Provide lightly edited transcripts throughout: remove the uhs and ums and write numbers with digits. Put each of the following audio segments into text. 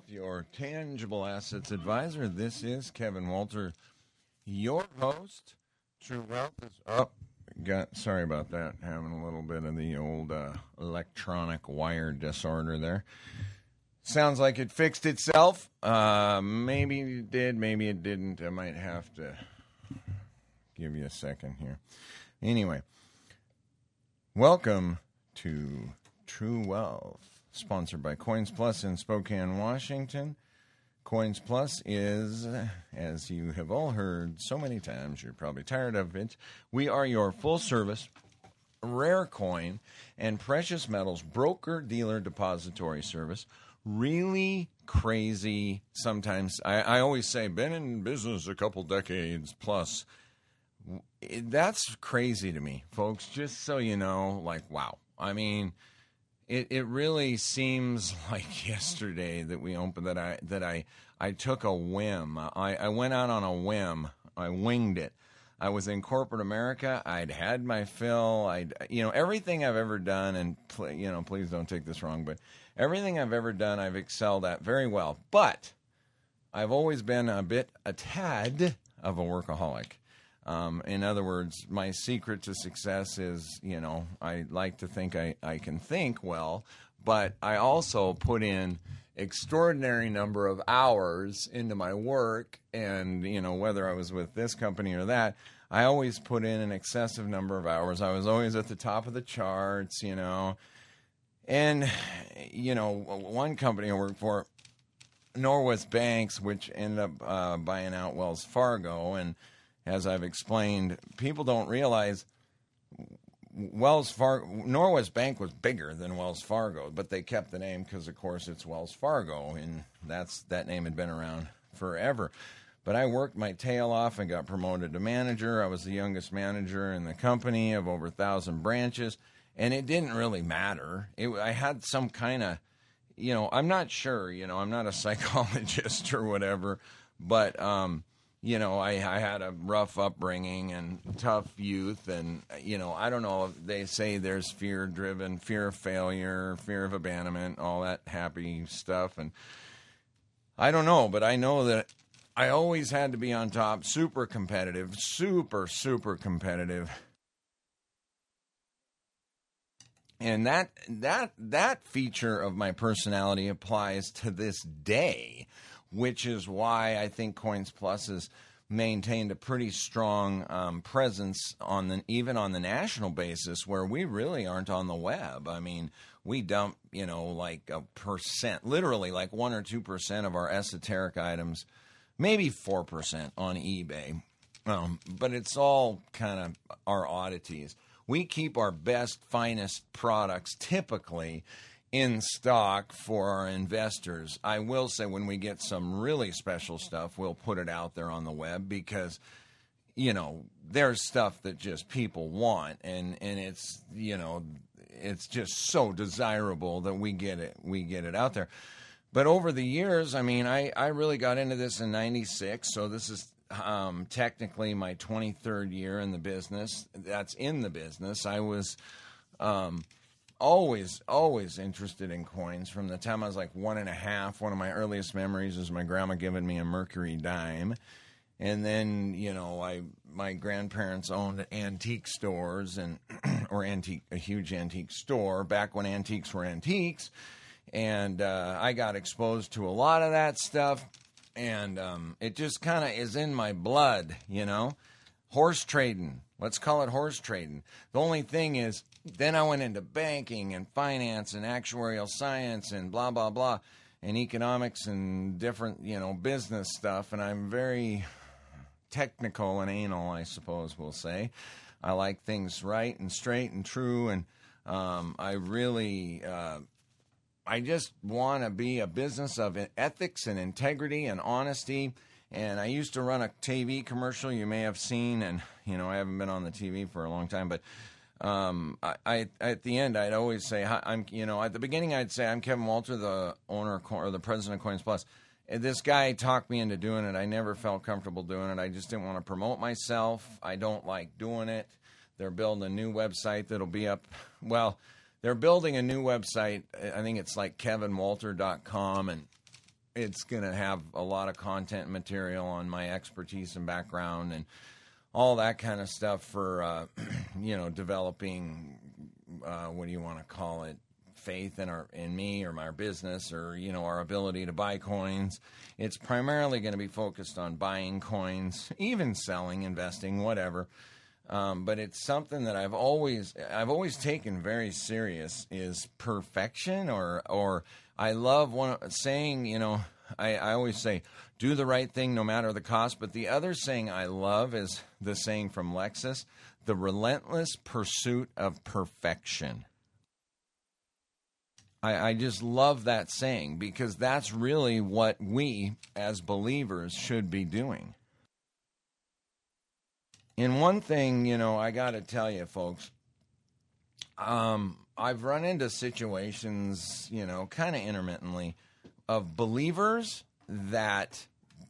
your tangible assets advisor. This is Kevin Walter, your host. True Wealth is up. Sorry about that. Having a little bit of the old electronic wire disorder there. Sounds like it fixed itself. Maybe it did, maybe it didn't. I might have to give you a second here. Anyway, welcome to True Wealth, sponsored by Coins Plus in Spokane, Washington. Coins Plus is, as you have all heard so many times, you're probably tired of it, we are your full-service, rare coin and precious metals broker-dealer depository service. Really crazy sometimes. I always say, been in business a couple decades plus. That's crazy to me, folks, just so you know, like, wow. I mean, it really seems like yesterday that we opened, that I took a whim. I went out on a whim. I winged it. I was in corporate America. I'd had my fill. Everything I've ever done, and please don't take this wrong, but everything I've ever done, I've excelled at very well. But I've always been a tad of a workaholic. In other words, my secret to success is, I like to think I can think well, but I also put in extraordinary number of hours into my work, and, whether I was with this company or that, I always put in an excessive number of hours. I was always at the top of the charts, and, one company I worked for, Norwest Banks, which ended up buying out Wells Fargo, and as I've explained, people don't realize Norwest Bank was bigger than Wells Fargo, but they kept the name because, of course, it's Wells Fargo, and that name had been around forever. But I worked my tail off and got promoted to manager. I was the youngest manager in the company of over 1,000 branches, and it didn't really matter. I had some kind of, I'm not sure, I'm not a psychologist or whatever, but I had a rough upbringing and tough youth, and, I don't know, they say there's fear of failure, fear of abandonment, all that happy stuff, and I don't know, but I know that I always had to be on top, super competitive, super, super competitive, and that feature of my personality applies to this day, which is why I think Coins Plus has maintained a pretty strong presence even on the national basis, where we really aren't on the web. I mean, we dump, like a percent, literally like 1 or 2% of our esoteric items, maybe 4% on eBay. But it's all kind of our oddities. We keep our best, finest products typically in stock for our investors. I will say, when we get some really special stuff, we'll put it out there on the web because, there's stuff that just people want, and it's, it's just so desirable that we get it out there. But over the years, I mean, I really got into this in 96, so this is technically my 23rd year in the business. That's in the business. I was always interested in coins from the time I was like 1.5. One of my earliest memories is my grandma giving me a Mercury dime. And then, my grandparents owned antique stores a huge antique store back when antiques were antiques. And I got exposed to a lot of that stuff. And it just kind of is in my blood, Horse trading. Let's call it horse trading. The only thing is, then I went into banking and finance and actuarial science and blah, blah, blah, and economics and different, business stuff. And I'm very technical and anal, I suppose we'll say. I like things right and straight and true. And I really, I just want to be a business of ethics and integrity and honesty. And I used to run a TV commercial you may have seen, and, I haven't been on the TV for a long time, but I at the end, I'd always say, at the beginning, I'd say, I'm Kevin Walter, the owner or the president of Coins Plus. And this guy talked me into doing it. I never felt comfortable doing it. I just didn't want to promote myself. I don't like doing it. They're building a new website that'll be up. Well, they're building a new website. I think it's like kevinwalter.com, and it's going to have a lot of content material on my expertise and background and all that kind of stuff for, developing, what do you want to call it, faith in me or my business or, our ability to buy coins. It's primarily going to be focused on buying coins, even selling, investing, whatever. But it's something that I've always taken very serious is perfection or I love saying, I always say, do the right thing no matter the cost. But the other saying I love is the saying from Lexus, the relentless pursuit of perfection. I just love that saying because that's really what we as believers should be doing. And one thing, I got to tell you, folks, I've run into situations, kind of intermittently of believers that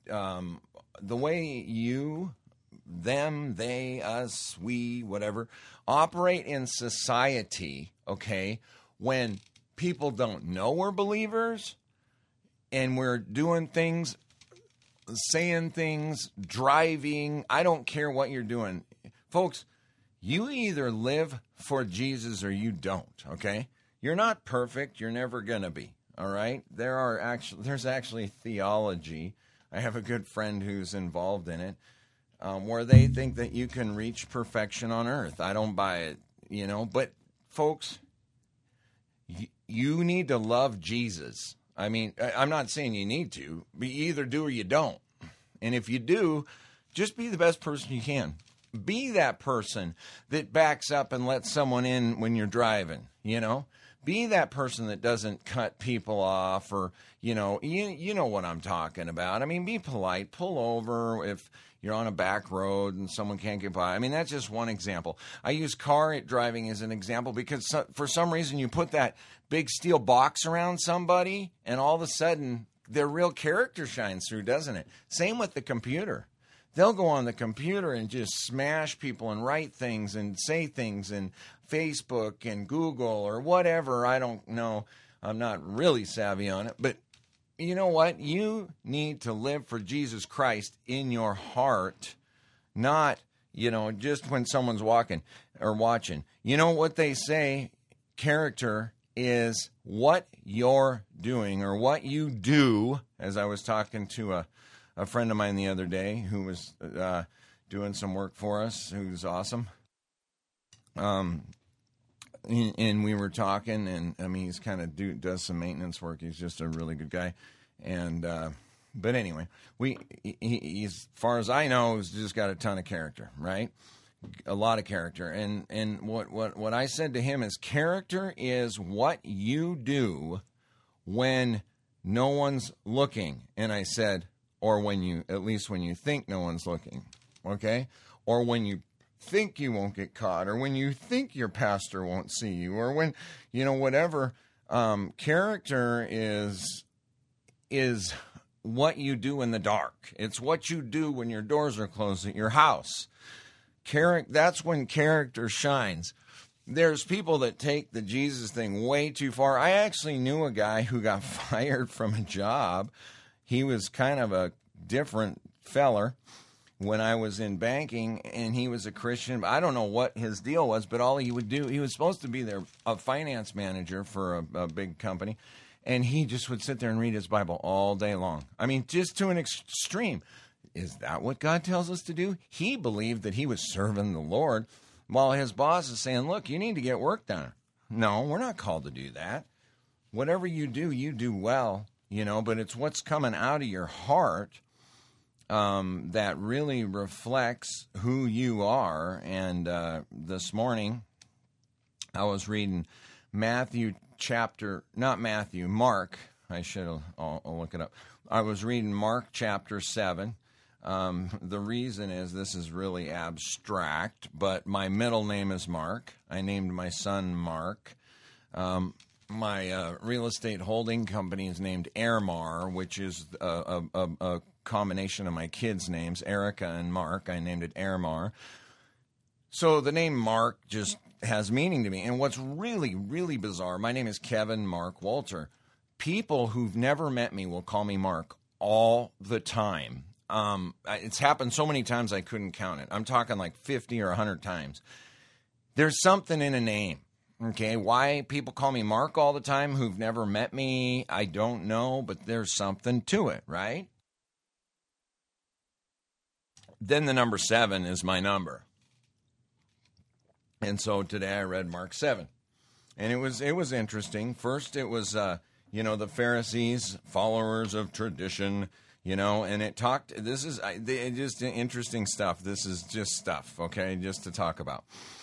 the way you, them, they, us, we, whatever, operate in society, okay, when people don't know we're believers and we're doing things, saying things, driving, I don't care what you're doing. Folks, you either live for Jesus or you don't, okay? You're not perfect. You're never going to be, all right? There's actually theology. I have a good friend who's involved in it, where they think that you can reach perfection on earth. I don't buy it, but folks, you need to love Jesus. I mean, I'm not saying you need to, but you either do or you don't. And if you do, just be the best person you can. Be that person that backs up and lets someone in when you're driving, Be that person that doesn't cut people off or, you know what I'm talking about. I mean, be polite. Pull over if you're on a back road and someone can't get by. I mean, that's just one example. I use car driving as an example because for some reason you put that big steel box around somebody and all of a sudden their real character shines through, doesn't it? Same with the computer. They'll go on the computer and just smash people and write things and say things in Facebook and Google or whatever. I don't know. I'm not really savvy on it, but you know what? You need to live for Jesus Christ in your heart, not, just when someone's walking or watching. You know what they say? Character is what you're doing or what you do. As I was talking to a friend of mine the other day who was doing some work for us, who's awesome. And we were talking, and I mean, he's kind of does some maintenance work. He's just a really good guy. And but anyway, he's, as far as I know, he's just got a ton of character, right? A lot of character. And what I said to him is, character is what you do when no one's looking. And I said, or at least when you think no one's looking, okay? Or when you think you won't get caught, or when you think your pastor won't see you, or when, whatever. Character is what you do in the dark. It's what you do when your doors are closed at your house. That's when character shines. There's people that take the Jesus thing way too far. I actually knew a guy who got fired from a job. He was kind of a different feller when I was in banking, and he was a Christian. I don't know what his deal was, but all he would do, he was supposed to be a finance manager for a big company, and he just would sit there and read his Bible all day long. I mean, just to an extreme. Is that what God tells us to do? He believed that he was serving the Lord, while his boss is saying, look, you need to get work done. No, we're not called to do that. Whatever you do well. But it's what's coming out of your heart that really reflects who you are. And this morning, I was reading Mark. I should I'll look it up. I was reading Mark chapter 7. The reason is this is really abstract, but my middle name is Mark. I named my son Mark. My real estate holding company is named Airmar, which is a combination of my kids' names, Erica and Mark. I named it Airmar. So the name Mark just has meaning to me. And what's really, really bizarre, my name is Kevin Mark Walter. people who've never met me will call me Mark all the time. It's happened so many times I couldn't count it. I'm talking like 50 or 100 times. There's something in a name. Okay, why people call me Mark all the time who've never met me, I don't know, but there's something to it, right? Then the number 7 is my number. And so today I read Mark 7. And it was interesting. First it was, the Pharisees, followers of tradition, and it talked, this is just interesting stuff. This is just stuff, okay, just to talk about.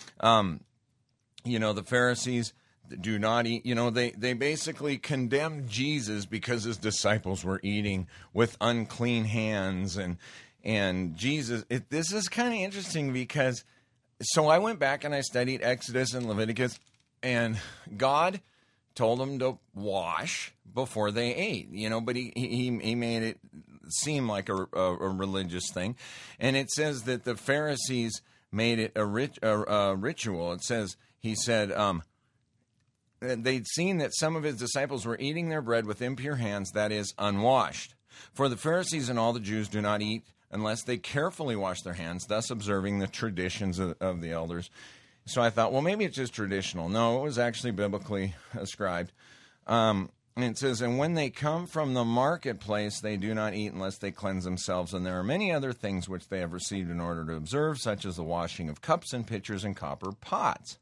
The Pharisees do not eat, they basically condemned Jesus because his disciples were eating with unclean hands. And Jesus, this is kind of interesting because, so I went back and I studied Exodus and Leviticus, and God told them to wash before they ate, but he made it seem like a religious thing. And it says that the Pharisees made it a ritual. It says, he said, they'd seen that some of his disciples were eating their bread with impure hands, that is, unwashed. For the Pharisees and all the Jews do not eat unless they carefully wash their hands, thus observing the traditions of the elders. So I thought, well, maybe it's just traditional. No, it was actually biblically ascribed. And it says, and when they come from the marketplace, they do not eat unless they cleanse themselves. And there are many other things which they have received in order to observe, such as the washing of cups and pitchers and copper pots.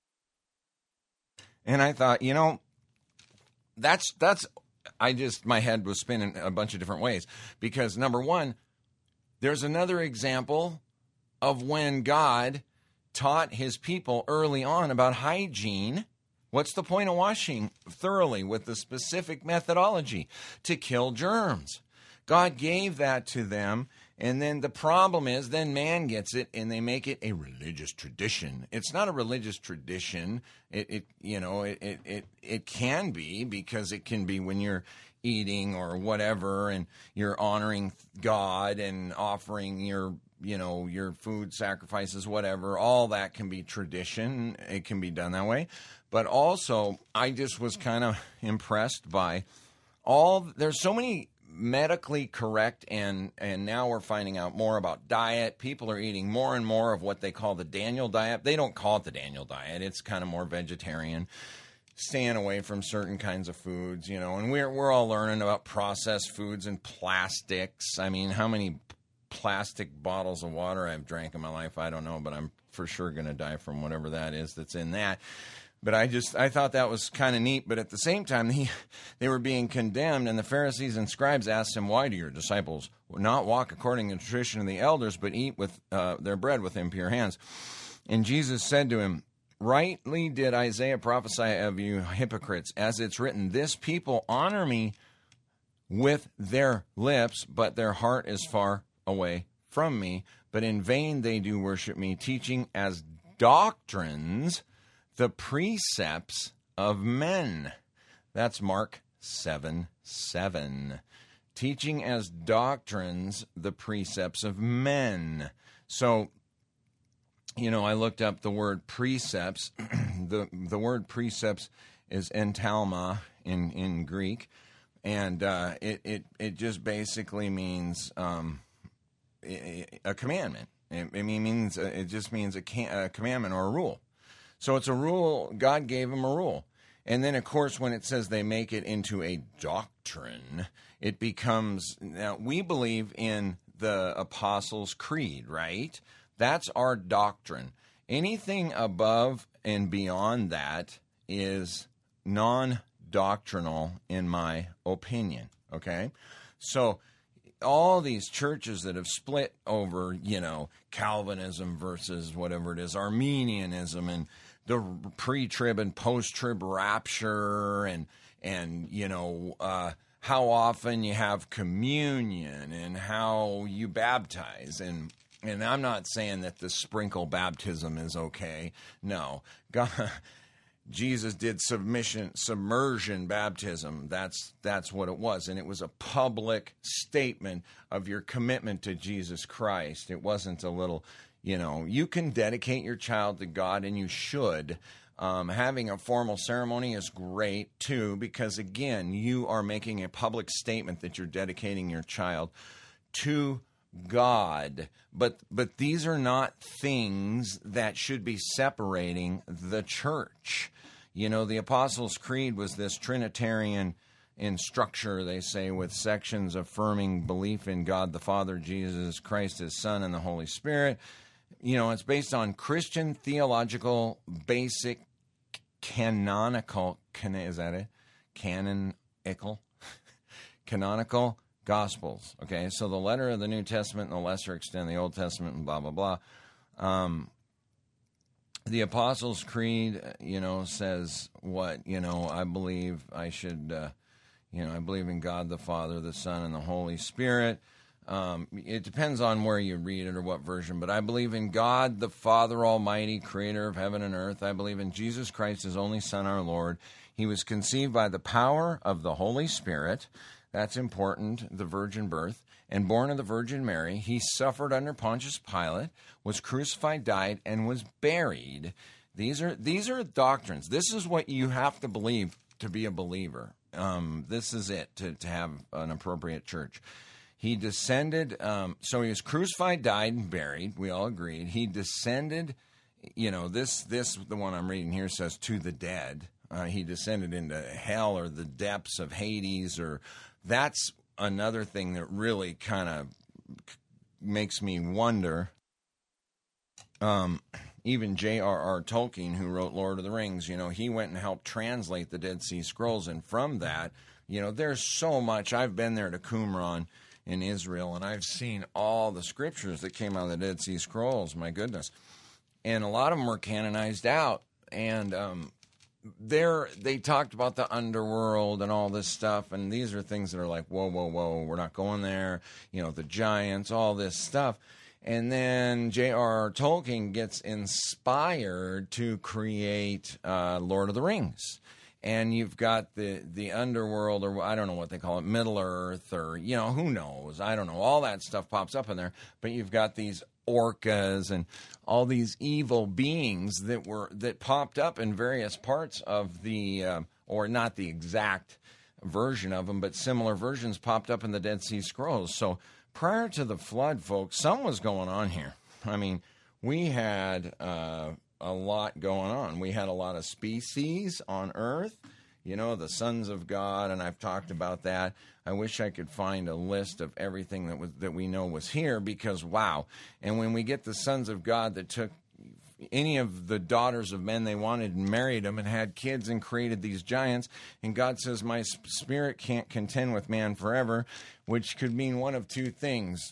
And I thought, my head was spinning a bunch of different ways. Because number one, there's another example of when God taught his people early on about hygiene. What's the point of washing thoroughly with the specific methodology? To kill germs. God gave that to them, and then the problem is then man gets it and they make it a religious tradition. It's not a religious tradition. It can be, because it can be when you're eating or whatever and you're honoring God and offering your food sacrifices, whatever. All that can be tradition. It can be done that way. But also, I just was kind of impressed by there's so many medically correct, and now we're finding out more about diet. People are eating more and more of what they call the Daniel diet. They don't call it the Daniel diet. It's kind of more vegetarian, staying away from certain kinds of foods, and we're all learning about processed foods and plastics. I mean, how many plastic bottles of water I've drank in my life, I don't know, but I'm for sure going to die from whatever that is that's in that. But I thought that was kind of neat. But at the same time, they were being condemned, and the Pharisees and scribes asked him, why do your disciples not walk according to the tradition of the elders, but eat with their bread with impure hands? And Jesus said to him, rightly did Isaiah prophesy of you hypocrites, as it's written, this people honor me with their lips, but their heart is far away from me. But in vain they do worship me, teaching as doctrines the precepts of men. That's Mark 7:7. Teaching as doctrines the precepts of men. So, I looked up the word precepts. The word precepts is entalma in Greek, and it just basically means a commandment. It just means a commandment or a rule. So it's a rule. God gave them a rule. And then, of course, when it says they make it into a doctrine, it becomes, now we believe in the Apostles' Creed, right? That's our doctrine. Anything above and beyond that is non-doctrinal in my opinion, okay? So all these churches that have split over, Calvinism versus whatever it is, Arminianism, and the pre-trib and post-trib rapture, and how often you have communion and how you baptize. And I'm not saying that the sprinkle baptism is okay. No. Jesus did submersion baptism. That's what it was. And it was a public statement of your commitment to Jesus Christ. It wasn't a little, you can dedicate your child to God, and you should, Having a formal ceremony is great, too, because, again, you are making a public statement that you're dedicating your child to God. But these are not things that should be separating the church. You know, the Apostles' Creed was this Trinitarian in structure, they say, with sections affirming belief in God the Father, Jesus Christ, His Son, and the Holy Spirit. You know, it's based on Christian theological basic canonical, is that it? Canonical Gospels. Okay, so the letter of the New Testament and the lesser extent of the Old Testament and blah, blah, blah. The Apostles' Creed, says what, I believe I should, I believe in God the Father, the Son, and the Holy Spirit. It depends on where you read it or what version, but I believe in God the Father Almighty, creator of heaven and earth. I believe in Jesus Christ, His only Son, our Lord. He was conceived by the power of the Holy Spirit. That's important, the virgin birth. And born of the Virgin Mary, He suffered under Pontius Pilate, was crucified, died, and was buried. These are doctrines. This is what you have to believe to be a believer. This is it, to have an appropriate church. He descended, so He was crucified, died, and buried. We all agreed. He descended, the one I'm reading here says to the dead. He descended into hell or the depths of Hades, or that's another thing that really kind of makes me wonder. Even J.R.R. Tolkien, who wrote Lord of the Rings, he went and helped translate the Dead Sea Scrolls, and from that, there's so much. I've been there to Qumran in Israel, and I've seen all the scriptures that came out of the Dead Sea Scrolls, my goodness. And a lot of them were canonized out, and they talked about the underworld and all this stuff, and these are things that are like, whoa, whoa, whoa, we're not going there, the giants, all this stuff. And then J.R.R. Tolkien gets inspired to create Lord of the Rings. And you've got the underworld, or I don't know what they call it, Middle Earth, or, who knows? I don't know. All that stuff pops up in there. But you've got these orcas and all these evil beings that popped up in various parts of the, or not the exact version of them, but similar versions popped up in the Dead Sea Scrolls. So prior to the flood, folks, something was going on here. I mean, we had a lot going on. We had a lot of species on Earth, the sons of God, and I've talked about that. I wish I could find a list of everything that we know was here, because wow. And when we get the sons of God that took any of the daughters of men they wanted and married them and had kids and created these giants, and God says, my spirit can't contend with man forever, which could mean one of two things.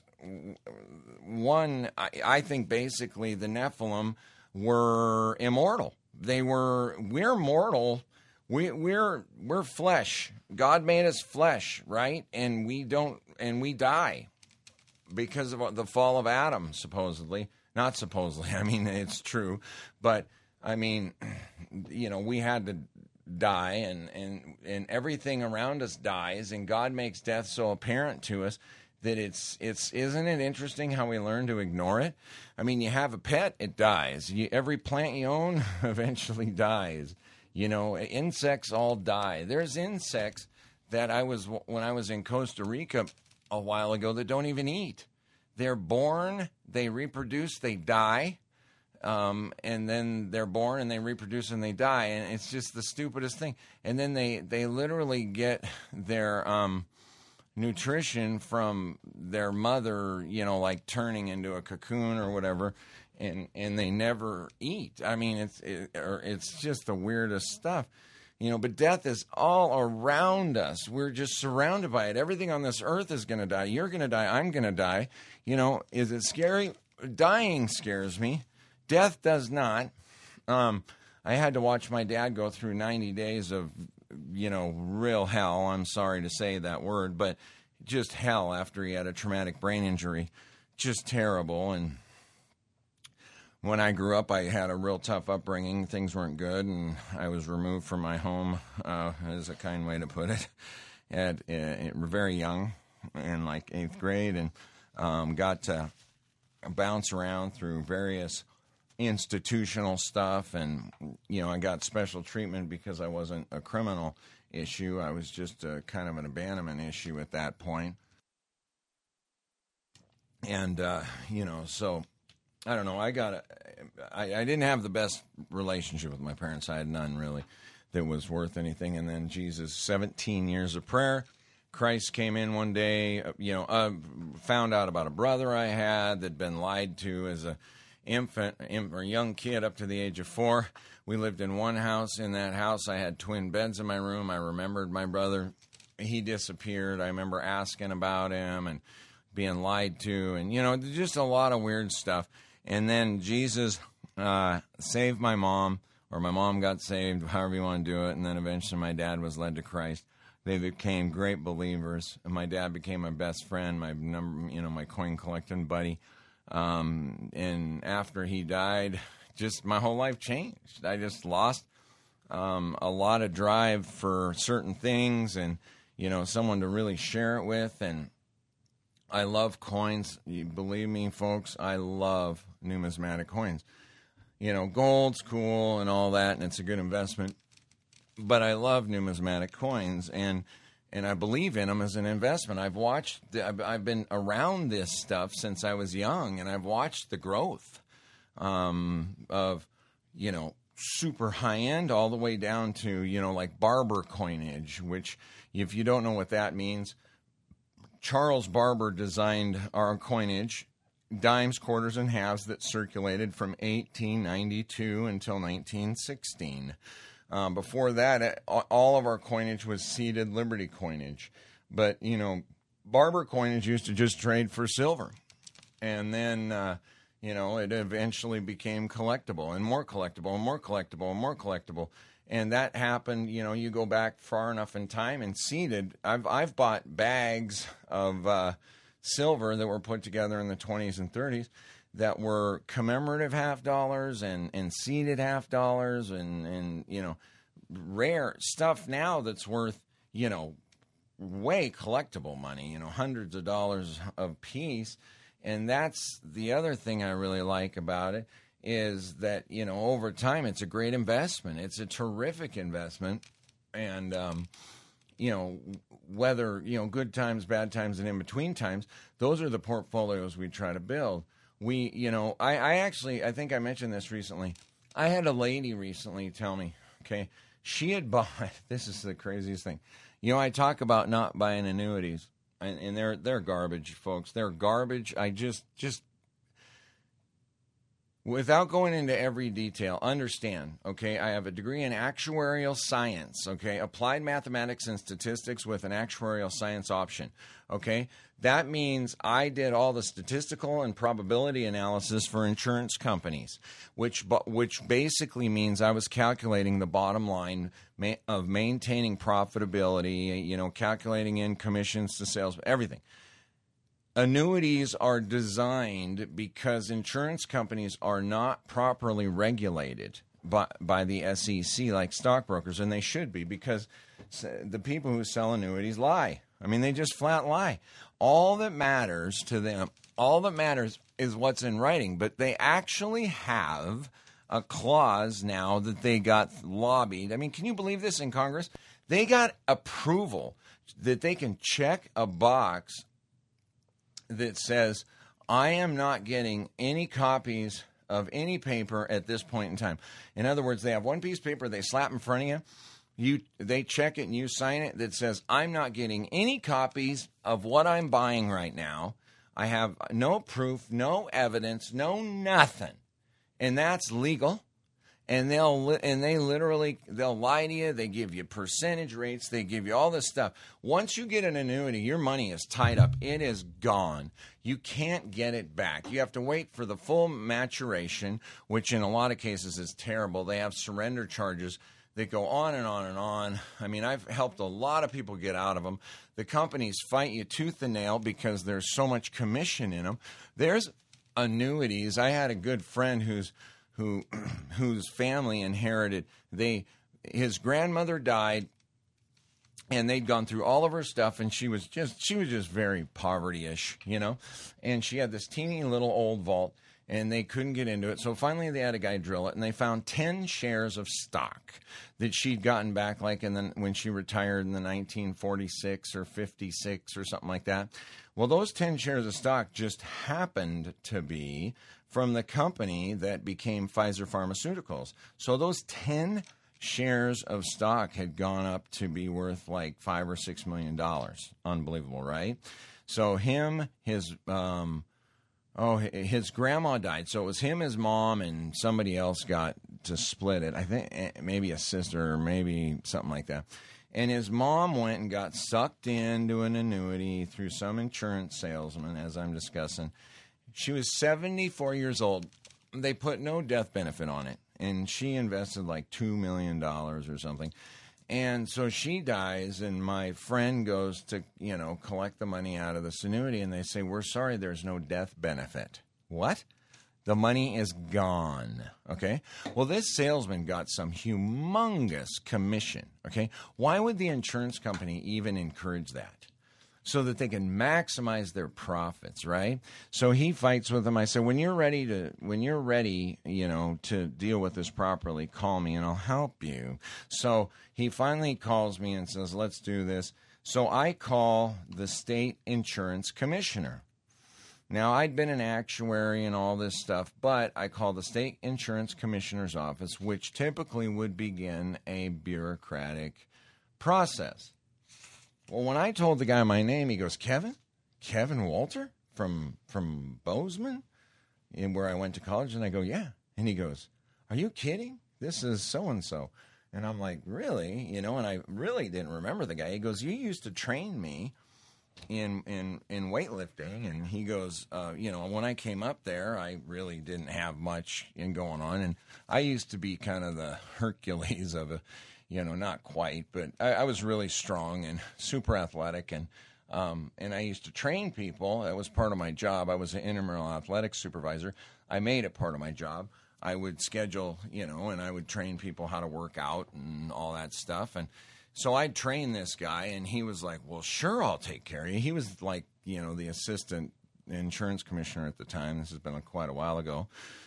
One, I think basically the Nephilim were immortal. We're mortal. We're flesh. God made us flesh, right? And we die because of the fall of Adam, supposedly. Not supposedly. I mean, it's true. But I mean, we had to die, and everything around us dies, and God makes death so apparent to us that it's isn't it interesting how we learn to ignore it? I mean, you have a pet, it dies. Every plant you own eventually dies. Insects all die. There's insects that when I was in Costa Rica a while ago that don't even eat. They're born, they reproduce, they die, and then they're born and they reproduce and they die, and it's just the stupidest thing. And then they literally get their nutrition from their mother, like turning into a cocoon or whatever, and they never eat. I mean, it's just the weirdest stuff. But death is all around us. We're just surrounded by it. Everything on this earth is going to die. You're going to die. I'm going to die. Is it scary? Dying scares me. Death does not. I had to watch my dad go through 90 days of, real hell. I'm sorry to say that word, but just hell after he had a traumatic brain injury. Just terrible. And when I grew up, I had a real tough upbringing. Things weren't good, and I was removed from my home, is a kind way to put it, at very young, in like 8th grade, and got to bounce around through various institutional stuff, and I got special treatment because I wasn't a criminal issue. I was just a kind of an abandonment issue at that point. And so I don't know. I didn't have the best relationship with my parents. I had none really that was worth anything. And then 17 years of prayer. Christ came in one day, found out about a brother I had that'd been lied to as a infant or young kid up to the age of 4. We lived in one house. In that house, I had twin beds in my room. I remembered my brother. He disappeared. I remember asking about him and being lied to, and just a lot of weird stuff. And then Jesus saved my mom, or my mom got saved, however you want to do it. And then eventually my dad was led to Christ. They became great believers. My dad became my best friend, my coin collecting buddy. And after he died, just my whole life changed. I just lost a lot of drive for certain things, and someone to really share it with. And I love coins. You believe me, folks, I love numismatic coins. Gold's cool and all that, and it's a good investment. But I love numismatic coins, and I believe in them as an investment. I've been around this stuff since I was young, and I've watched the growth of, super high-end all the way down to, like Barber coinage, which, if you don't know what that means, Charles Barber designed our coinage, dimes, quarters, and halves that circulated from 1892 until 1916. Before that, all of our coinage was seeded Liberty coinage. But, Barber coinage used to just trade for silver. And then, it eventually became collectible and more collectible and more collectible and more collectible. And that happened, you go back far enough in time and seeded. I've bought bags of silver that were put together in the 20s and 30s that were commemorative $50 and seeded $50 and rare stuff now that's worth, way collectible money, hundreds of dollars a piece. And that's the other thing I really like about it, is that, over time it's a great investment. It's a terrific investment. And, whether, good times, bad times, and in between times, those are the portfolios we try to build. I think I mentioned this recently. I had a lady recently tell me, okay, she had bought, this is the craziest thing. I talk about not buying annuities, and they're garbage, folks. They're garbage. I just without going into every detail, understand, okay, I have a degree in actuarial science, okay, applied mathematics and statistics with an actuarial science option, okay? That means I did all the statistical and probability analysis for insurance companies, which basically means I was calculating the bottom line of maintaining profitability, calculating in commissions to sales, everything. Annuities are designed because insurance companies are not properly regulated by the SEC like stockbrokers, and they should be, because the people who sell annuities lie. I mean, they just flat lie. All that matters to them, is what's in writing, but they actually have a clause now that they got lobbied. I mean, can you believe this in Congress? They got approval that they can check a box that says, I am not getting any copies of any paper at this point in time. In other words, they have one piece of paper they slap in front of you. They check it and you sign it that says, I'm not getting any copies of what I'm buying right now. I have no proof, no evidence, no nothing. And that's legal. And they'll lie to you. They give you percentage rates. They give you all this stuff. Once you get an annuity, your money is tied up. It is gone. You can't get it back. You have to wait for the full maturation, which in a lot of cases is terrible. They have surrender charges that go on and on and on. I mean, I've helped a lot of people get out of them. The companies fight you tooth and nail because there's so much commission in them. There's annuities. I had a good friend whose family inherited. His grandmother died, and they'd gone through all of her stuff, and she was just very poverty-ish, And she had this teeny little old vault, and they couldn't get into it. So finally they had a guy drill it, and they found 10 shares of stock that she'd gotten back when she retired in the 1946 or 56 or something like that. Well, those 10 shares of stock just happened to be from the company that became Pfizer Pharmaceuticals. So those 10 shares of stock had gone up to be worth like $5 or $6 million. Unbelievable, right? So his grandma died. So it was him, his mom, and somebody else got to split it. I think maybe a sister or maybe something like that. And his mom went and got sucked into an annuity through some insurance salesman, as I'm discussing. She was 74 years old. They put no death benefit on it. And she invested like $2 million or something. And so she dies, and my friend goes to, collect the money out of this annuity, and they say, we're sorry, there's no death benefit. What? The money is gone, okay? Well, this salesman got some humongous commission, okay? Why would the insurance company even encourage that? So that they can maximize their profits, right? So he fights with them. I said, when you're ready, to deal with this properly, call me and I'll help you. So he finally calls me and says, let's do this. So I call the state insurance commissioner. Now, I'd been an actuary and all this stuff, but I called the state insurance commissioner's office, which typically would begin a bureaucratic process. Well, when I told the guy my name, he goes, Kevin Walter from Bozeman, where I went to college? And I go, yeah. And he goes, are you kidding? This is so-and-so. And I'm like, really? And I really didn't remember the guy. He goes, you used to train me in weightlifting. And he goes, when I came up there, I really didn't have much going on. And I used to be kind of the Hercules of not quite, but I was really strong and super athletic, and I used to train people. That was part of my job. I was an intramural athletics supervisor. I made it part of my job. I would schedule, and I would train people how to work out and all that stuff. And so I'd train this guy, and he was like, well, sure, I'll take care of you. He was like, the assistant insurance commissioner at the time. This has been quite a while ago.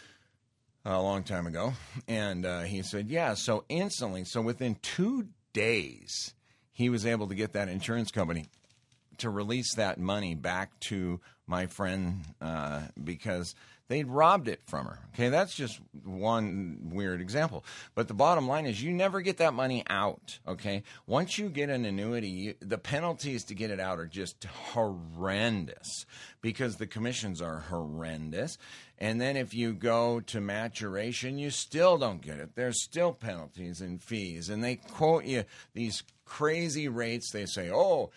A long time ago. And he said, yeah, so instantly, so within 2 days, he was able to get that insurance company to release that money back to my friend because they'd robbed it from her. Okay, that's just one weird example. But the bottom line is you never get that money out, okay? Once you get an annuity, the penalties to get it out are just horrendous because the commissions are horrendous. And then if you go to maturation, you still don't get it. There's still penalties and fees. And they quote you these crazy rates. They say,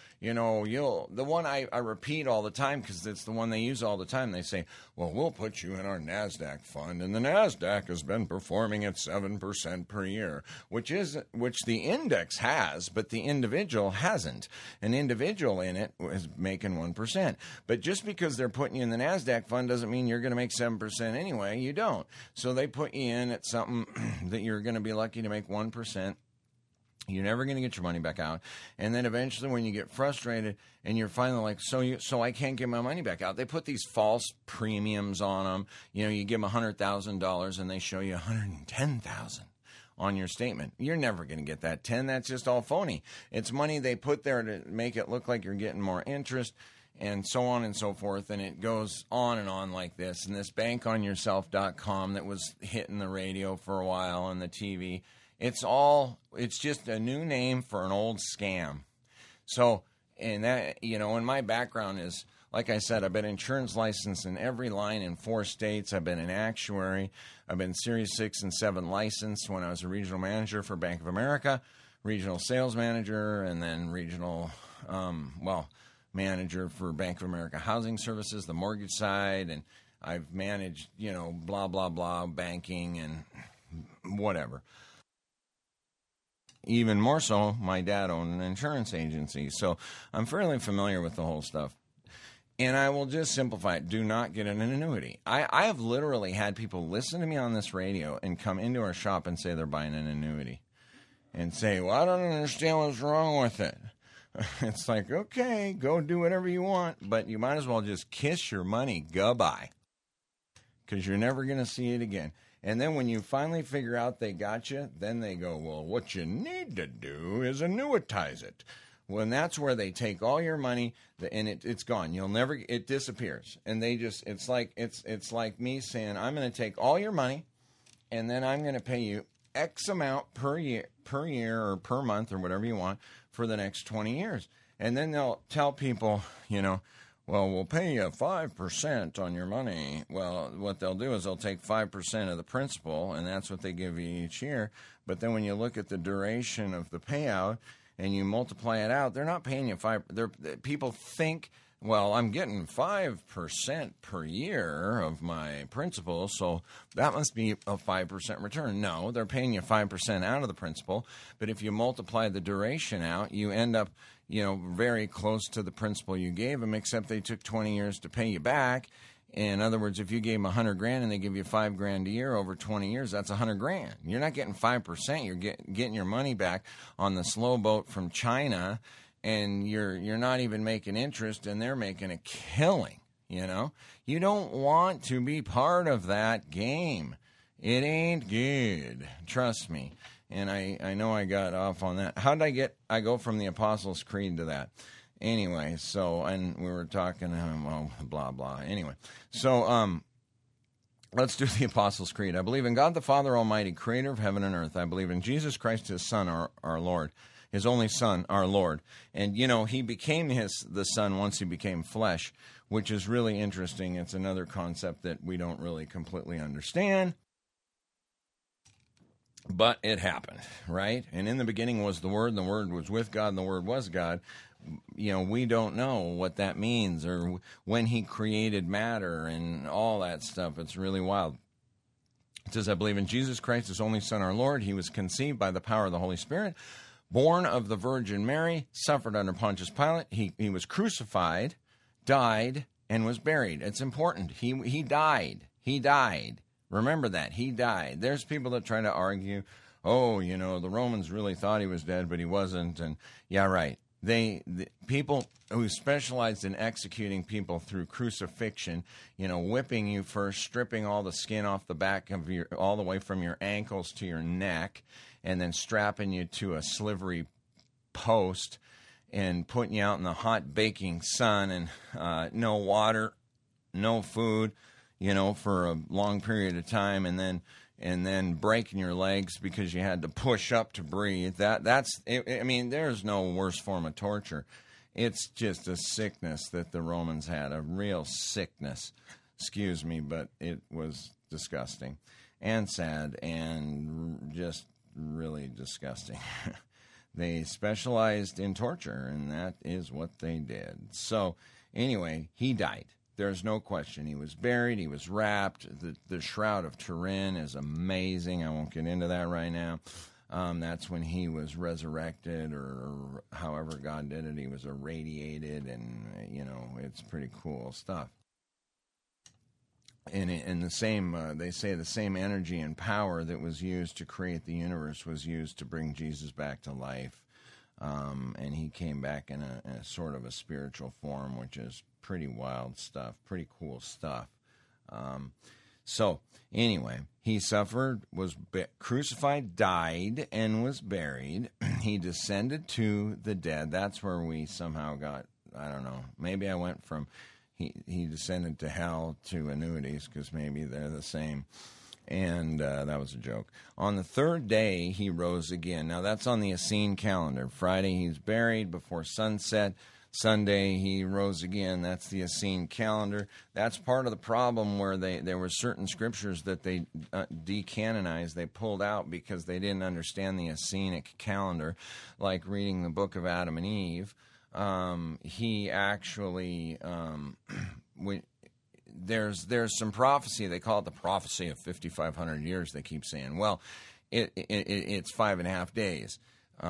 the one I repeat all the time because it's the one they use all the time. They say, well, we'll put you in our NASDAQ fund, and the NASDAQ has been performing at 7% per year, which the index has, but the individual hasn't. An individual in it is making 1%. But just because they're putting you in the NASDAQ fund doesn't mean you're going to make 7% anyway. You don't. So they put you in at something that you're going to be lucky to make 1%. You're never going to get your money back out. And then eventually when you get frustrated and you're finally like, so I can't get my money back out. They put these false premiums on them. You give them $100,000 and they show you $110,000 on your statement. You're never going to get that 10. That's just all phony. It's money they put there to make it look like you're getting more interest and so on and so forth. And it goes on and on like this. And this bankonyourself.com that was hitting the radio for a while on the TV, it's just a new name for an old scam. So, and that, and my background is, like I said, I've been insurance licensed in every line in 4 states. I've been an actuary. I've been Series 6 and 7 licensed when I was a regional manager for Bank of America, regional sales manager, and then regional, manager for Bank of America Housing Services, the mortgage side, and I've managed, blah, blah, blah, banking and whatever. Even more so, my dad owned an insurance agency, so I'm fairly familiar with the whole stuff. And I will just simplify it. Do not get an annuity. I have literally had people listen to me on this radio and come into our shop and say they're buying an annuity. And say, well, I don't understand what's wrong with it. It's like, okay, go do whatever you want, but you might as well just kiss your money goodbye. because you're never going to see it again. And then when you finally figure out they got you, then they go, well, what you need to do is annuitize it. Well, and that's where they take all your money, and it's gone. It disappears. And they just, it's like me saying, I'm going to take all your money, and then I'm going to pay you X amount per year or per month or whatever you want for the next 20 years. And then they'll tell people, well, we'll pay you 5% on your money. Well, what they'll do is they'll take 5% of the principal, and that's what they give you each year. But then when you look at the duration of the payout and you multiply it out, they're not paying you 5%. People think, well, I'm getting 5% per year of my principal, so that must be a 5% return. No, they're paying you 5% out of the principal. But if you multiply the duration out, you end up very close to the principal you gave them, except they took 20 years to pay you back. In other words, if you gave them $100,000 and they give you $5,000 a year over 20 years, that's $100,000. You're not getting 5%. You're getting your money back on the slow boat from China, and you're not even making interest, and they're making a killing. You don't want to be part of that game. It ain't good. Trust me. And I know I got off on that. How did I go from the Apostles' Creed to that? Anyway, and we were talking, blah, blah. Anyway, let's do the Apostles' Creed. I believe in God the Father Almighty, creator of heaven and earth. I believe in Jesus Christ, his Son, our Lord, his only Son, our Lord. And, he became the Son once he became flesh, which is really interesting. It's another concept that we don't really completely understand. But it happened, right? And in the beginning was the Word, and the Word was with God, and the Word was God. We don't know what that means or when he created matter and all that stuff. It's really wild. It says, I believe in Jesus Christ, his only Son, our Lord. He was conceived by the power of the Holy Spirit, born of the Virgin Mary, suffered under Pontius Pilate. He was crucified, died, and was buried. It's important. He died. He died. Remember that. He died. There's people that try to argue, the Romans really thought he was dead, but he wasn't. And yeah, right. The people who specialized in executing people through crucifixion, whipping you first, stripping all the skin off the back of all the way from your ankles to your neck, and then strapping you to a slivery post and putting you out in the hot baking sun and no water, no food, for a long period of time, and then breaking your legs because you had to push up to breathe. There's no worse form of torture. It's just a sickness that the Romans had, a real sickness. Excuse me, but it was disgusting and sad and just really disgusting. They specialized in torture, and that is what they did. So, anyway, he died. There's no question. He was buried. He was wrapped. The Shroud of Turin is amazing. I won't get into that right now. That's when he was resurrected, or however God did it. He was irradiated, and, it's pretty cool stuff. And in the same, they say the same energy and power that was used to create the universe was used to bring Jesus back to life. And he came back in a sort of a spiritual form, which is pretty wild stuff, pretty cool stuff. So anyway, he suffered, was crucified, died, and was buried. He descended to the dead. That's where we somehow got, I don't know, maybe I went from he descended to hell to annuities, because maybe they're the same. And that was a joke. On the third day, he rose again. Now, that's on the Essene calendar. Friday, he's buried before sunset. Sunday, he rose again. That's the Essene calendar. That's part of the problem where there were certain scriptures that they decanonized. They pulled out because they didn't understand the Essenic calendar, like reading the book of Adam and Eve. He actually... There's some prophecy. They call it the prophecy of 5,500 years. They keep saying, well, it's 5.5 days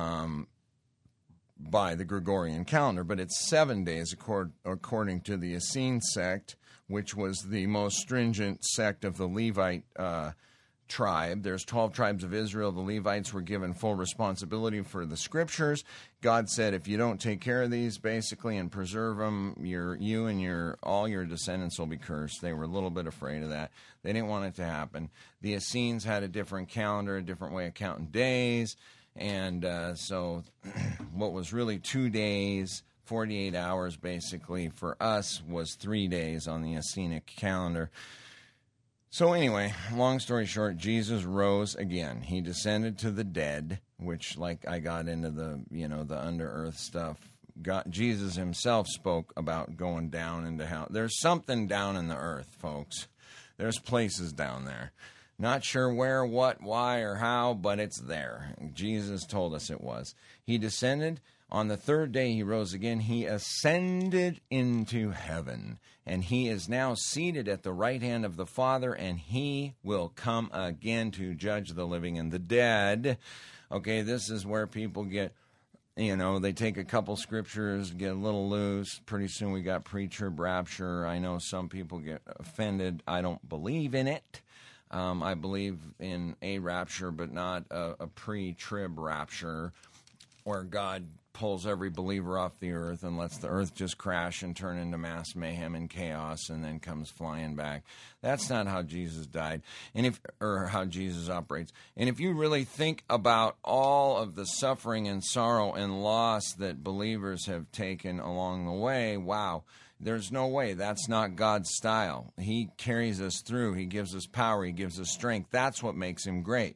by the Gregorian calendar, but it's 7 days according to the Essene sect, which was the most stringent sect of the Levite tribe. There's 12 tribes of Israel. The Levites were given full responsibility for the scriptures. God said, if you don't take care of these, basically, and preserve them, you and all your descendants will be cursed. They were a little bit afraid of that. They didn't want it to happen. The Essenes had a different calendar, a different way of counting days. And so what was really 2 days, 48 hours, basically, for us was 3 days on the Essenic calendar. So anyway, long story short, Jesus rose again. He descended to the dead, which, like, I got into the under-earth stuff. Jesus himself spoke about going down into hell. There's something down in the earth, folks. There's places down there. Not sure where, what, why, or how, but it's there. Jesus told us it was. He descended. On the third day, he rose again. He ascended into heaven, and he is now seated at the right hand of the Father, and he will come again to judge the living and the dead. Okay, this is where people get, they take a couple scriptures, get a little loose. Pretty soon we got pre-trib rapture. I know some people get offended. I don't believe in it. I believe in a rapture, but not a pre-trib rapture where God pulls every believer off the earth and lets the earth just crash and turn into mass mayhem and chaos and then comes flying back. That's not how Jesus died, or how Jesus operates. And if you really think about all of the suffering and sorrow and loss that believers have taken along the way, wow, there's no way. That's not God's style. He carries us through. He gives us power. He gives us strength. That's what makes him great.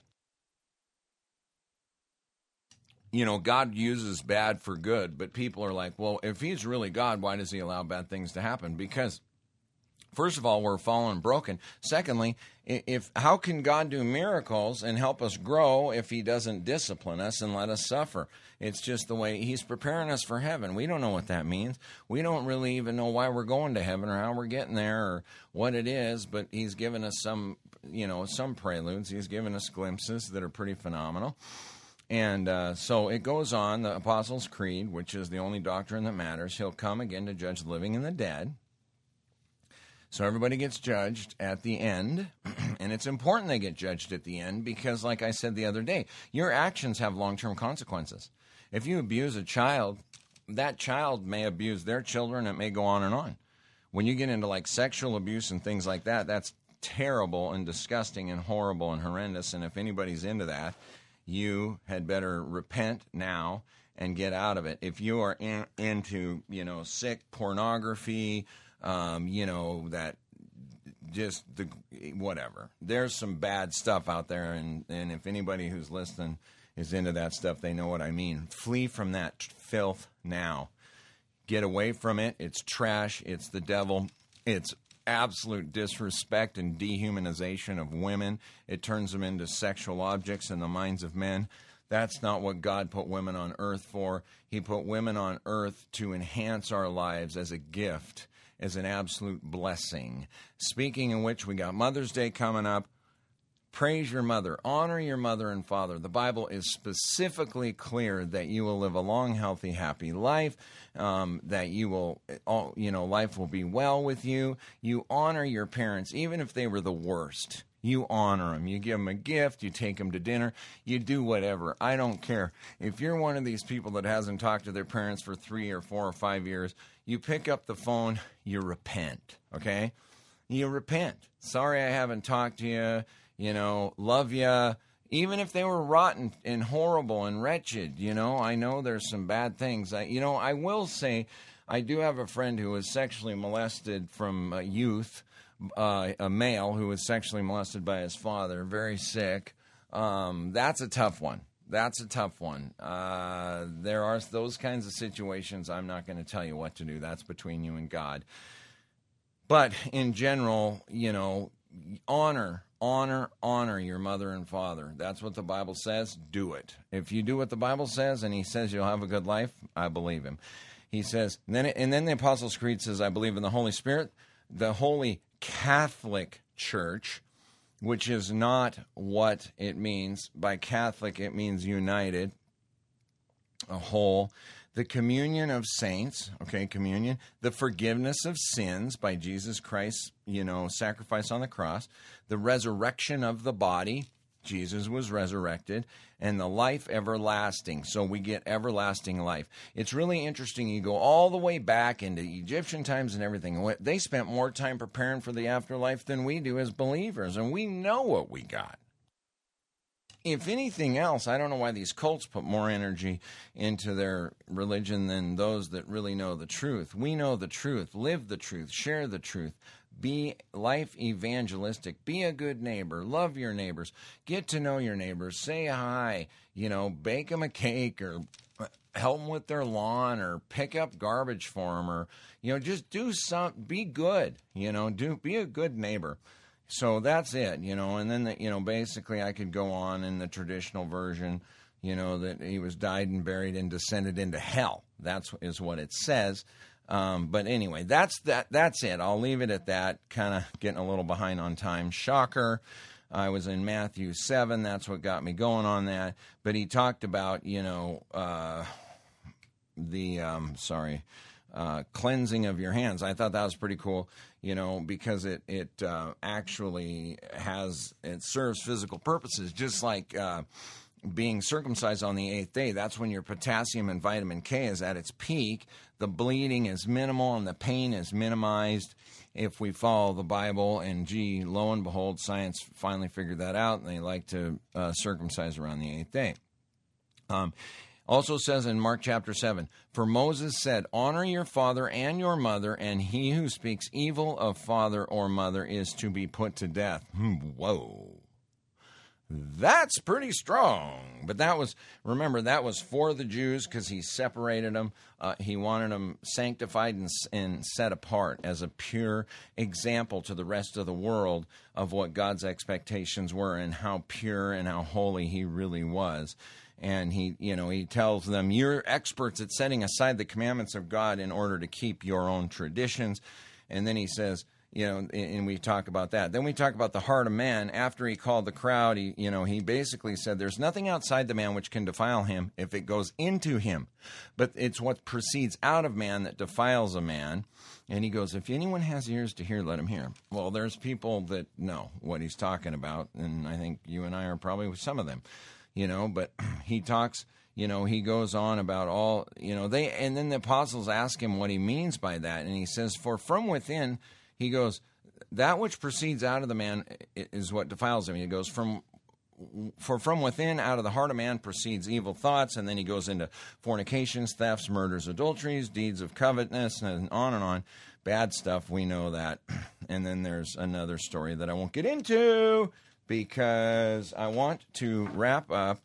God uses bad for good, but people are like, well, if he's really God, why does he allow bad things to happen? Because, first of all, we're fallen and broken. Secondly, how can God do miracles and help us grow if he doesn't discipline us and let us suffer? It's just the way he's preparing us for heaven. We don't know what that means. We don't really even know why we're going to heaven or how we're getting there or what it is, but he's given us some preludes. He's given us glimpses that are pretty phenomenal. And so it goes on, the Apostles' Creed, which is the only doctrine that matters. He'll come again to judge the living and the dead. So everybody gets judged at the end. And it's important they get judged at the end because, like I said the other day, your actions have long-term consequences. If you abuse a child, that child may abuse their children. It may go on and on. When you get into like sexual abuse and things like that, that's terrible and disgusting and horrible and horrendous. And if anybody's into that, you had better repent now and get out of it. If you are into, sick pornography, that just whatever. There's some bad stuff out there, and if anybody who's listening is into that stuff, they know what I mean. Flee from that filth now. Get away from it. It's trash. It's the devil. It's absolute disrespect and dehumanization of women. It turns them into sexual objects in the minds of men. That's not what God put women on earth for. He put women on earth to enhance our lives as a gift, as an absolute blessing. Speaking of which, we got Mother's Day coming up. Praise your mother. Honor your mother and father. The Bible is specifically clear that you will live a long, healthy, happy life, that you will, life will be well with you. You honor your parents, even if they were the worst. You honor them. You give them a gift. You take them to dinner. You do whatever. I don't care. If you're one of these people that hasn't talked to their parents for 3 or 4 or 5 years, you pick up the phone, you repent, okay? You repent. Sorry I haven't talked to you. Love you. Even if they were rotten and horrible and wretched, I know there's some bad things. I will say I do have a friend who was sexually molested from youth, a male who was sexually molested by his father, very sick. That's a tough one. There are those kinds of situations. I'm not going to tell you what to do. That's between you and God. But in general, honor your mother and father. That's what the Bible says. Do it. If you do what the Bible says and he says you'll have a good life, I believe him. He says, and then the Apostles' Creed says, I believe in the Holy Spirit, the Holy Catholic Church, which is not what it means. By Catholic, it means united, a whole. the communion of saints, okay, communion, the forgiveness of sins by Jesus Christ's, sacrifice on the cross, the resurrection of the body, Jesus was resurrected, and the life everlasting. So we get everlasting life. It's really interesting. You go all the way back into Egyptian times and everything. They spent more time preparing for the afterlife than we do as believers, and we know what we got. If anything else, I don't know why these cults put more energy into their religion than those that really know the truth. We know the truth, live the truth, share the truth, be life evangelistic, be a good neighbor, love your neighbors, get to know your neighbors, say hi, bake them a cake or help them with their lawn or pick up garbage for them or, just do be good, be a good neighbor. So that's it, and then, basically I could go on in the traditional version, that he was died and buried and descended into hell. Is what it says. But anyway, that's it. I'll leave it at that, kind of getting a little behind on time. Shocker. I was in Matthew 7. That's what got me going on that. But he talked about, cleansing of your hands. I thought that was pretty cool, because it actually it serves physical purposes, just like being circumcised on the 8th day. That's when your potassium and vitamin K is at its peak. The bleeding is minimal and the pain is minimized if we follow the Bible. And lo and behold, science finally figured that out, and they like to circumcise around the 8th day. Also says in Mark chapter 7, for Moses said, honor your father and your mother, and he who speaks evil of father or mother is to be put to death. Whoa. That's pretty strong. But that was for the Jews because he separated them. He wanted them sanctified and set apart as a pure example to the rest of the world of what God's expectations were and how pure and how holy he really was. And he tells them, you're experts at setting aside the commandments of God in order to keep your own traditions. And then he says, and we talk about that. Then we talk about the heart of man. After he called the crowd, he basically said, there's nothing outside the man which can defile him if it goes into him. But it's what proceeds out of man that defiles a man. And he goes, if anyone has ears to hear, let him hear. Well, there's people that know what he's talking about. And I think you and I are probably some of them. But he talks, he goes on about all, and then the apostles ask him what he means by that. And he says, for from within, he goes, that which proceeds out of the man is what defiles him. He goes, from within, out of the heart of man proceeds evil thoughts. And then he goes into fornications, thefts, murders, adulteries, deeds of covetousness, and on. Bad stuff. We know that. And then there's another story that I won't get into, because I want to wrap up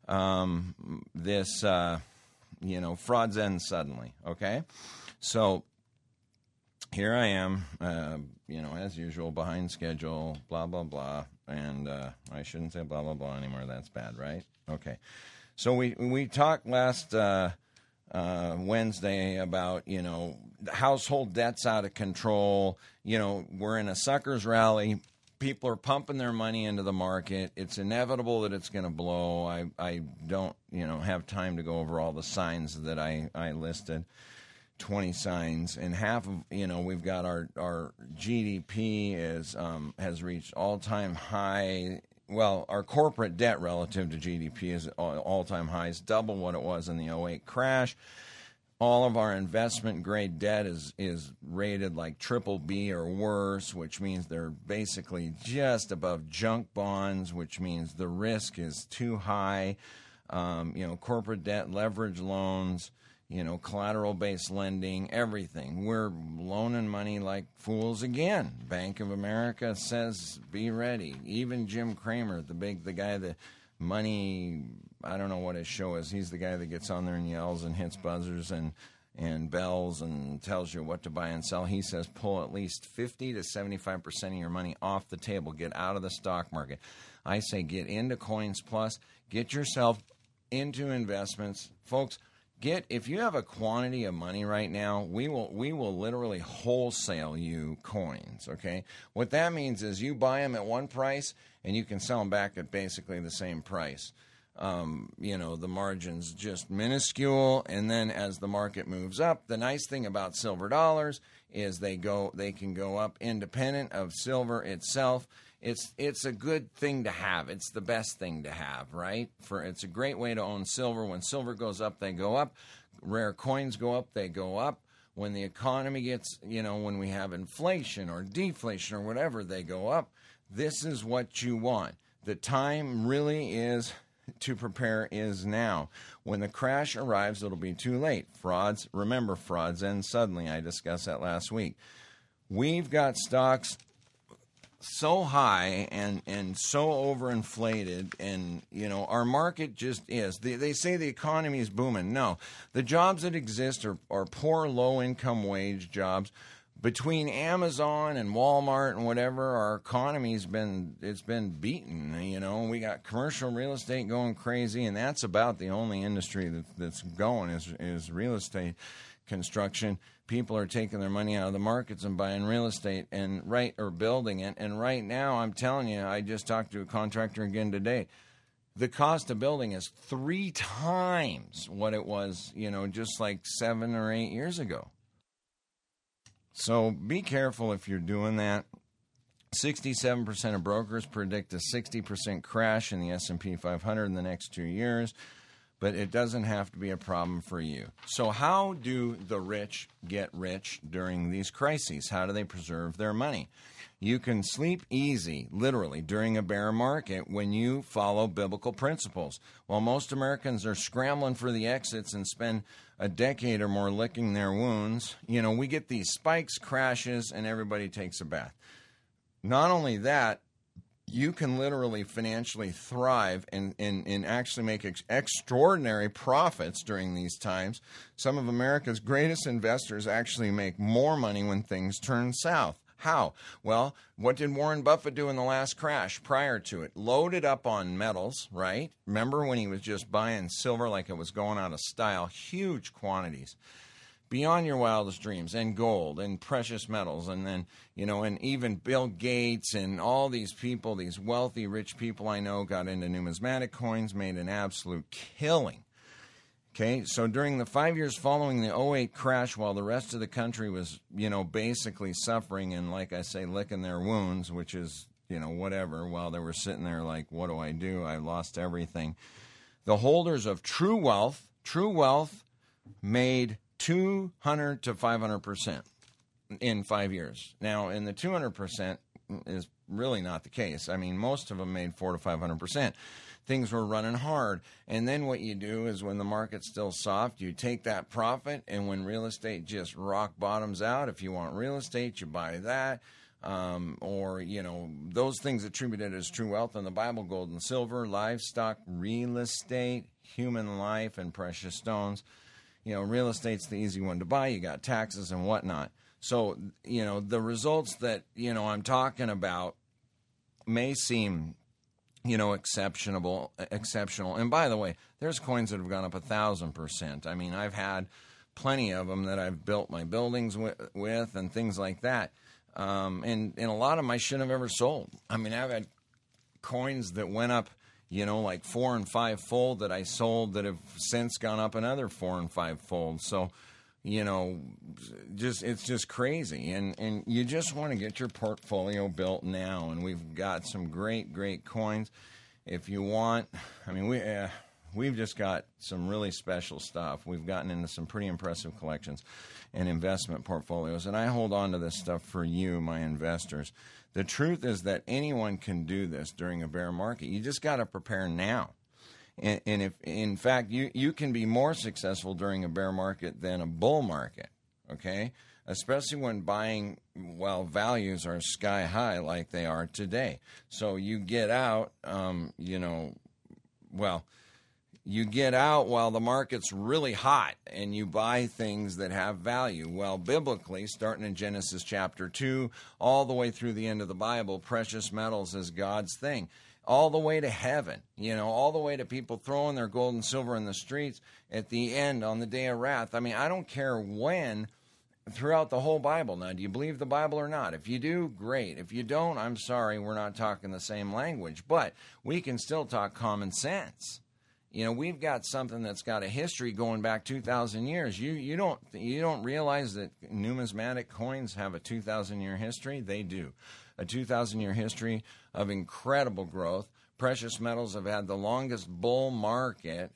this, frauds end suddenly, okay? So here I am, as usual, behind schedule, blah, blah, blah, and I shouldn't say blah, blah, blah anymore. That's bad, right? Okay. So we talked last Wednesday about, household debts out of control. We're in a suckers rally. People are pumping their money into the market. It's inevitable that it's going to blow. I don't, have time to go over all the signs that I listed, 20 signs, and half of, we've got our GDP has reached all-time high. Well, our corporate debt relative to GDP is all-time highs, double what it was in the 2008 crash. All of our investment-grade debt is rated like BBB or worse, which means they're basically just above junk bonds, which means the risk is too high. Corporate debt, leverage loans, collateral-based lending, everything. We're loaning money like fools again. Bank of America says, be ready. Even Jim Cramer, the guy that money, I don't know what his show is. He's the guy that gets on there and yells and hits buzzers and bells and tells you what to buy and sell. He says pull at least 50 to 75% of your money off the table. Get out of the stock market. I say get into Coins Plus. Get yourself into investments. Folks, if you have a quantity of money right now, we will literally wholesale you coins, okay? What that means is you buy them at one price and you can sell them back at basically the same price. The margin's just minuscule. And then as the market moves up, the nice thing about silver dollars is they can go up independent of silver itself. It's a good thing to have. It's the best thing to have, right? It's a great way to own silver. When silver goes up, they go up. Rare coins go up, they go up. When the economy gets, when we have inflation or deflation or whatever, they go up. This is what you want. The time really is to prepare is now. When the crash arrives, it'll be too late. Frauds end suddenly. I discussed that last week. We've got stocks so high and so overinflated, and our market just is. They say the economy is booming. No, the jobs that exist are poor, low-income wage jobs. Between Amazon and Walmart and whatever, our economy's been beaten. We got commercial real estate going crazy, and that's about the only industry that's going is real estate construction. People are taking their money out of the markets and buying real estate or building it. And right now, I'm telling you, I just talked to a contractor again today. The cost of building is 3 times what it was, just like 7 or 8 years ago. So be careful if you're doing that. 67% of brokers predict a 60% crash in the S&P 500 in the next 2 years, but it doesn't have to be a problem for you. So how do the rich get rich during these crises? How do they preserve their money? You can sleep easy, literally, during a bear market when you follow biblical principles. While most Americans are scrambling for the exits and spend a decade or more licking their wounds, we get these spikes, crashes, and everybody takes a bath. Not only that, you can literally financially thrive and actually make extraordinary profits during these times. Some of America's greatest investors actually make more money when things turn south. How? Well, what did Warren Buffett do in the last crash prior to it? Loaded up on metals, right? Remember when he was just buying silver like it was going out of style, huge quantities, beyond your wildest dreams, and gold and precious metals. And then, and even Bill Gates and all these people, these wealthy, rich people I know got into numismatic coins, made an absolute killing. Okay, so during the 5 years following the '08 crash, while the rest of the country was, basically suffering and, like I say, licking their wounds, which is, whatever, while they were sitting there like, what do? I lost everything. The holders of true wealth made 200 to 500% in 5 years. Now, in the 200% is really not the case. I mean, most of them made 400 to 500%. Things were running hard. And then what you do is when the market's still soft, you take that profit, and when real estate just rock bottoms out, if you want real estate, you buy that. Or those things attributed as true wealth in the Bible, gold and silver, livestock, real estate, human life, and precious stones. Real estate's the easy one to buy. You got taxes and whatnot. So, the results that, I'm talking about may seem exceptional. And by the way, there's coins that have gone up 1,000%. I mean, I've had plenty of them that I've built my buildings with and things like that. And a lot of them I shouldn't have ever sold. I mean, I've had coins that went up, like 4 and 5 fold that I sold that have since gone up another 4 and 5 fold. So, it's just crazy. And you just want to get your portfolio built now. And we've got some great, great coins. If you want, I mean, we've just got some really special stuff. We've gotten into some pretty impressive collections and investment portfolios. And I hold on to this stuff for you, my investors. The truth is that anyone can do this during a bear market. You just got to prepare now. And if, in fact, you can be more successful during a bear market than a bull market, okay? Especially when buying, values are sky high like they are today. So you get out, you get out while the market's really hot and you buy things that have value. Well, biblically, starting in Genesis chapter 2, all the way through the end of the Bible, precious metals is God's thing. All the way to heaven, all the way to people throwing their gold and silver in the streets at the end on the day of wrath. I mean, I don't care when, throughout the whole Bible. Now, do you believe the Bible or not? If you do, great. If you don't, I'm sorry, we're not talking the same language. But we can still talk common sense. we've got something that's got a history going back 2,000 years. You don't realize that numismatic coins have a 2,000-year history? They do. A 2,000-year history of incredible growth. Precious metals have had the longest bull market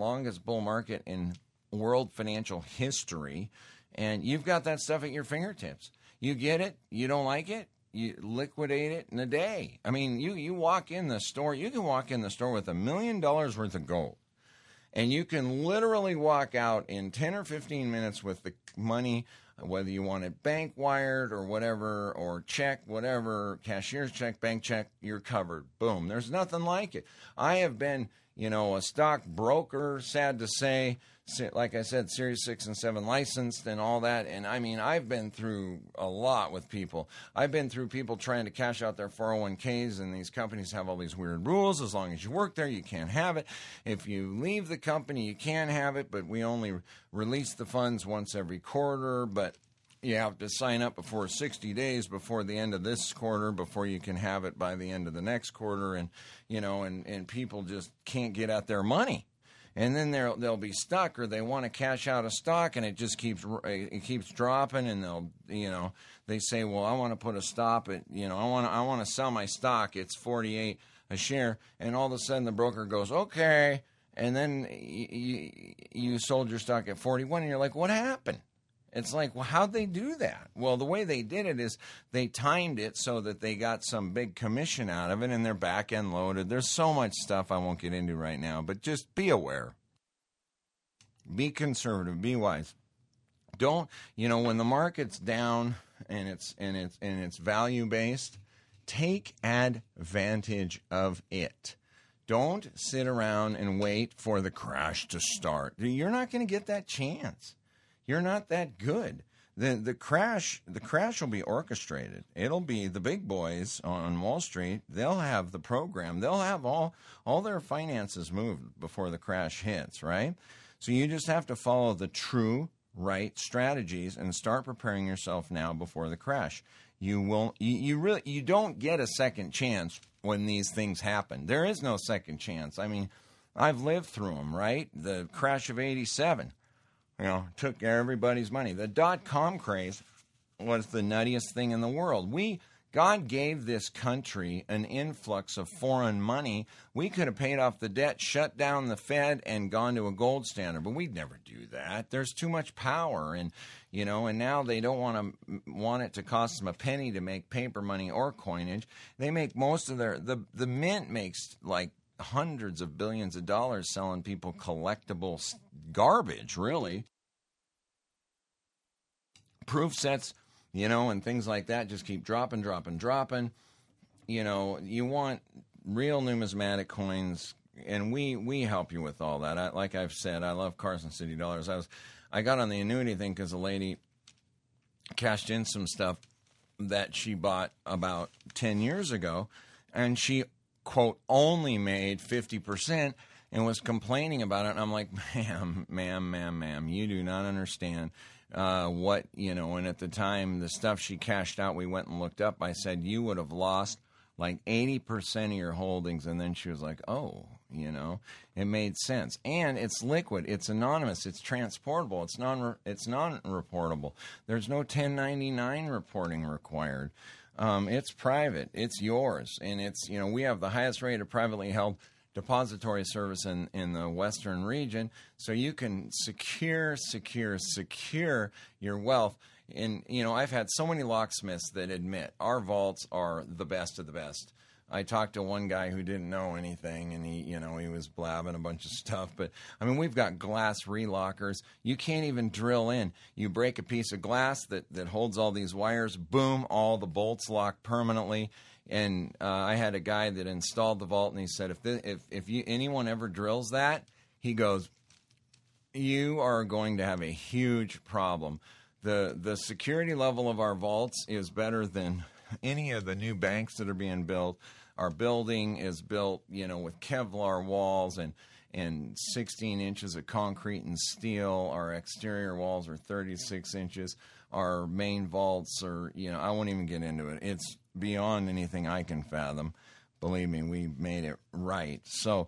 in world financial history, and you've got that stuff at your fingertips. You get it, you don't like it, you liquidate it in a day. I mean, you walk in the store, you can walk in the store with $1 million worth of gold, and you can literally walk out in 10 or 15 minutes with the money, whether you want it bank wired or whatever, or check, whatever, cashier's check, bank check, you're covered. Boom. There's nothing like it. I have been, a stock broker, sad to say, like I said, Series 6 and 7 licensed and all that. And I mean, I've been through a lot with people. I've been through people trying to cash out their 401ks, and these companies have all these weird rules. As long as you work there, you can't have it. If you leave the company, you can have it, but we only release the funds once every quarter. But you have to sign up before 60 days before the end of this quarter before you can have it by the end of the next quarter. And, and people just can't get at their money. And then they'll be stuck, or they want to cash out a stock, and it just keeps dropping, and they say, well, I want to put a stop at, I want to sell my stock. It's 48 a share, and all of a sudden the broker goes, okay, and then you sold your stock at 41, and you're like, what happened? It's like, well, how'd they do that? Well, the way they did it is they timed it so that they got some big commission out of it, and they're back-end loaded. There's so much stuff I won't get into right now, but just be aware. Be conservative. Be wise. Don't, when the market's down and it's value-based, take advantage of it. Don't sit around and wait for the crash to start. You're not going to get that chance. You're not that good. The crash will be orchestrated. It'll be the big boys on Wall Street. They'll have the program. They'll have all their finances moved before the crash hits, right? So you just have to follow the true right strategies and start preparing yourself now before the crash. You don't get a second chance when these things happen. There is no second chance. I mean, I've lived through them, right? The crash of '87. Took everybody's money. The dot-com craze was the nuttiest thing in the world. God gave this country an influx of foreign money. We could have paid off the debt, shut down the Fed, and gone to a gold standard, but we'd never do that. There's too much power, and now they don't want it to cost them a penny to make paper money or coinage. They make most of the mint makes like hundreds of billions of dollars selling people collectible garbage, really. Proof sets, and things like that just keep dropping. You want real numismatic coins, and we help you with all that. Like I've said, I love Carson City Dollars. I got on the annuity thing because a lady cashed in some stuff that she bought about 10 years ago, and she, quote, only made 50%, and was complaining about it. And I'm like, ma'am, you do not understand what, and at the time, the stuff she cashed out, we went and looked up. I said, you would have lost like 80% of your holdings. And then she was like, oh, it made sense. And it's liquid. It's anonymous. It's transportable. It's non-reportable. There's no 1099 reporting required. It's private. It's yours. And it's, we have the highest rate of privately held depository service in the Western region, so you can secure your wealth. And, I've had so many locksmiths that admit our vaults are the best of the best. I talked to one guy who didn't know anything, and he was blabbing a bunch of stuff. But, I mean, we've got glass relockers. You can't even drill in. You break a piece of glass that holds all these wires, boom, all the bolts lock permanently. And I had a guy that installed the vault, and he said, if anyone ever drills that, he goes, you are going to have a huge problem. The security level of our vaults is better than any of the new banks that are being built. Our building is built, with Kevlar walls and 16 inches of concrete and steel. Our exterior walls are 36 inches. Our main vaults are, I won't even get into it. It's beyond anything I can fathom. Believe me, we made it right. So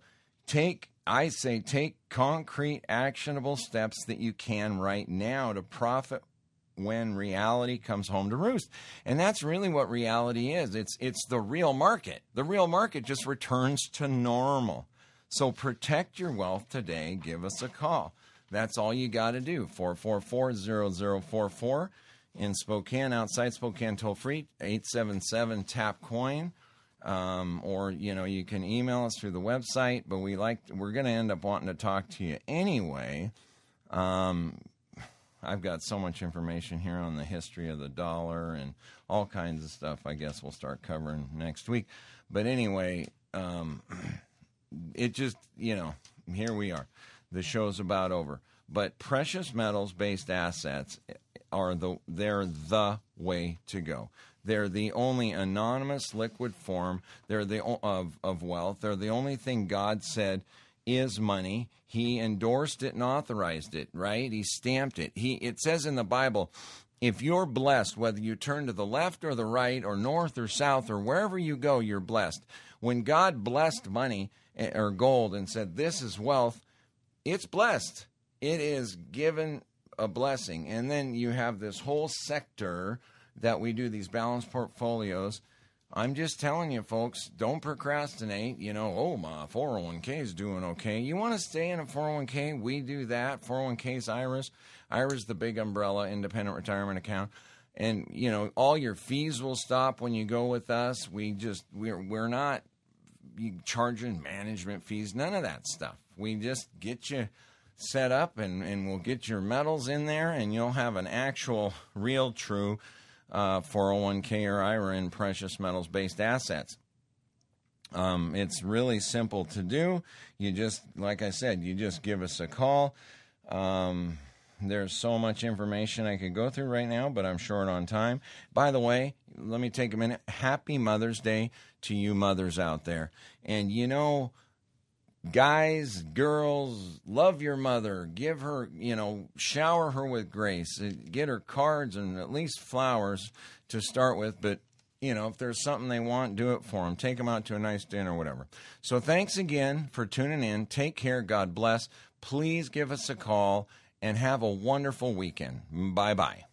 take concrete, actionable steps that you can right now to profit when reality comes home to roost. And that's really what reality is. It's the real market. The real market just returns to normal. So protect your wealth today. Give us a call. That's all you got to do. 444-0044 in Spokane, outside Spokane, toll free, 877-TAP-COIN. Or, you can email us through the website, but we're going to end up wanting to talk to you anyway. I've got so much information here on the history of the dollar and all kinds of stuff I guess we'll start covering next week. But anyway, it just, here we are. The show's about over. But precious metals-based assets they're the way to go. They're the only anonymous liquid form. They're of wealth. They're the only thing God said is money. He endorsed it and authorized it, right? He stamped it. It says in the Bible, if you're blessed, whether you turn to the left or the right or north or south or wherever you go, you're blessed. When God blessed money or gold and said, this is wealth, it's blessed. It is given a blessing. And then you have this whole sector that we do these balanced portfolios. I'm just telling you, folks, don't procrastinate. My 401k is doing okay. You want to stay in a 401k? We do that. 401k's IRAs. IRA's the big umbrella independent retirement account. And, all your fees will stop when you go with us. We're not charging management fees, none of that stuff. We just get you set up and we'll get your metals in there and you'll have an actual, real, true 401k or IRA in precious metals-based assets. It's really simple to do. You just, like I said, you just give us a call. There's so much information I could go through right now, but I'm short on time. By the way, let me take a minute. Happy Mother's Day to you mothers out there. And guys, girls, love your mother. Give her, shower her with grace. Get her cards and at least flowers to start with. But, if there's something they want, do it for them. Take them out to a nice dinner or whatever. So thanks again for tuning in. Take care. God bless. Please give us a call and have a wonderful weekend. Bye-bye.